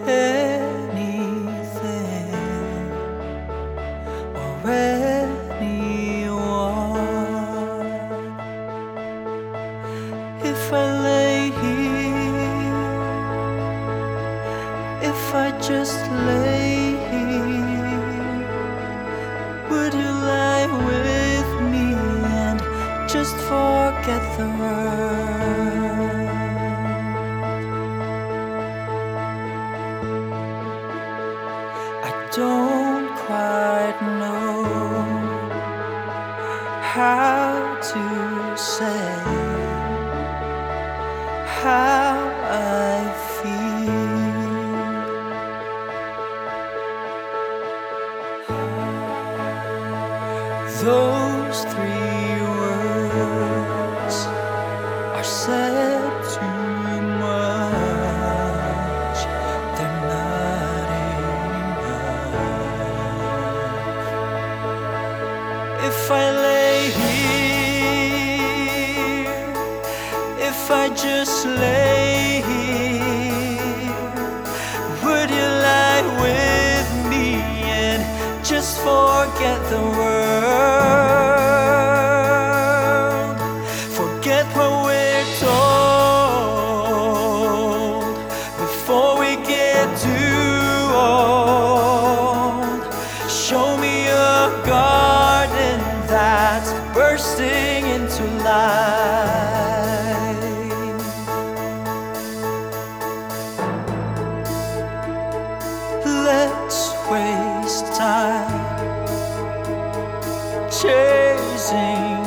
anything or anyone. If I lay here, if I just lay here, would you lie with me and just forget the world? I don't quite know how to say how I feel. Those three words are said too much. They're not enough. If I lay here, if I just lay here, would you lie with me and just forget the world? Forget what we're told before we get too old. Show me a garden that's bursting into life. Let's waste time chasing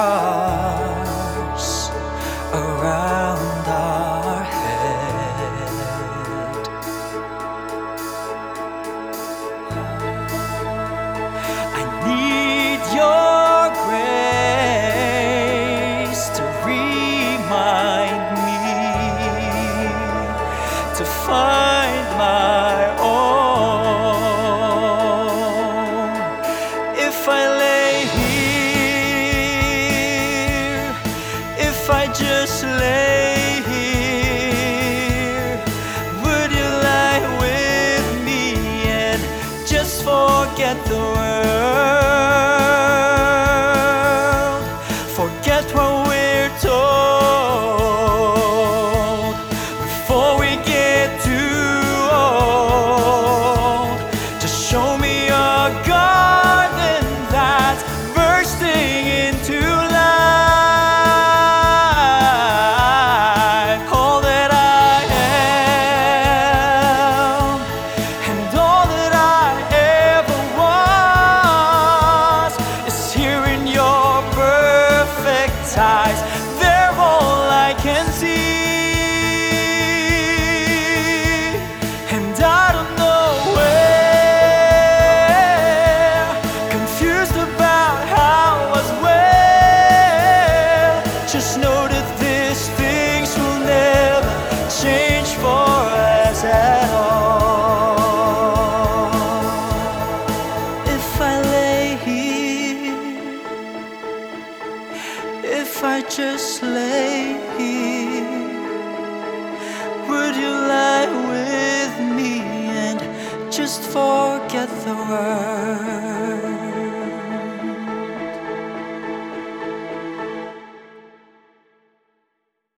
cars around our head. I need your grace to remind me to find my own. If I lay here, if I just lay here, would you lie with me and just forget the world? Forget what we're told before we get too old. Just show me a garden that's bursting into life. All that I am and all that I ever was is here in your perfect eyes. They're all I can see. And I don't know where, confused about how as well. Just know that these things will never change for us at all. If I lay here, if I just lay here, would you lie with me and just forget the world?